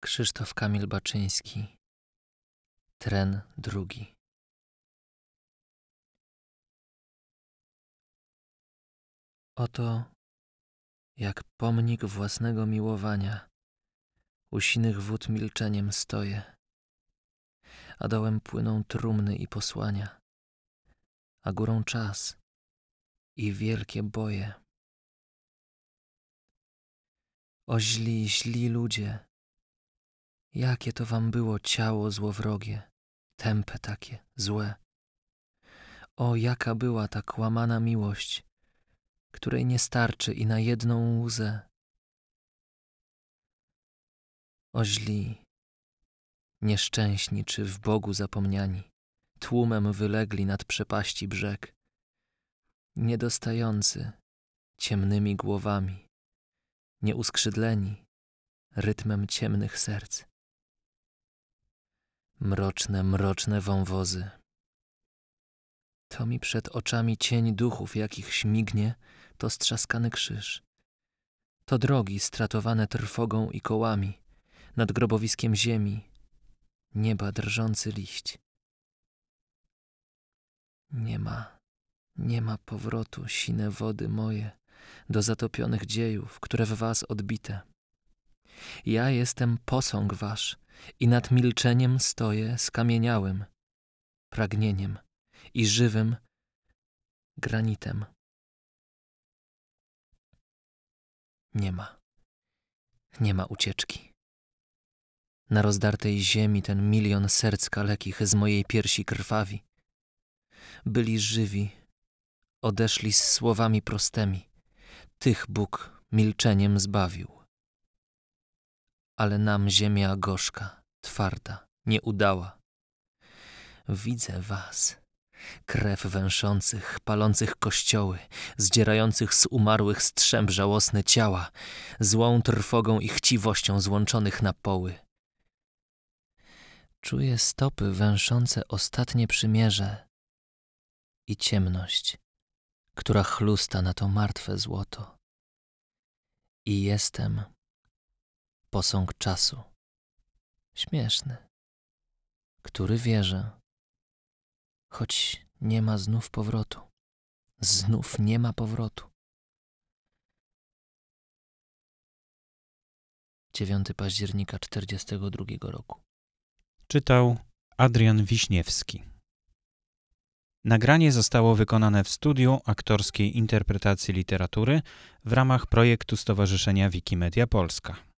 Krzysztof Kamil Baczyński. Tren drugi. Oto, jak pomnik własnego miłowania, u sinych wód milczeniem stoję, a dołem płyną trumny i posłania, a górą czas i wielkie boje. O źli, źli ludzie, jakie to wam było ciało złowrogie, tępe takie, złe. O, jaka była ta kłamana miłość, której nie starczy i na jedną łzę. O źli, nieszczęśni czy w Bogu zapomniani, tłumem wylegli nad przepaści brzeg, niedostający ciemnymi głowami, nieuskrzydleni rytmem ciemnych serc. Mroczne, mroczne wąwozy. To mi przed oczami cień duchów, jakich śmignie, to strzaskany krzyż. To drogi stratowane trwogą i kołami, nad grobowiskiem ziemi, nieba drżący liść. Nie ma powrotu, sine wody moje, do zatopionych dziejów, które w was odbite. Ja jestem posąg wasz i nad milczeniem stoję skamieniałym pragnieniem i żywym granitem. Nie ma ucieczki. Na rozdartej ziemi ten milion serc kalekich z mojej piersi krwawi. Byli żywi, odeszli z słowami prostymi. Tych Bóg milczeniem zbawił. Ale nam ziemia gorzka, twarda, nie udała. Widzę was, krew węszących, palących kościoły, zdzierających z umarłych strzęp żałosne ciała, złą trwogą i chciwością złączonych na poły. Czuję stopy węszące ostatnie przymierze i ciemność, która chlusta na to martwe złoto. I jestem posąg czasu, śmieszny, który wierzę, choć nie ma znów powrotu. Znów nie ma powrotu. 9 października 1942 roku. Czytał Adrian Wiśniewski. Nagranie zostało wykonane w studiu aktorskiej interpretacji literatury w ramach projektu Stowarzyszenia Wikimedia Polska.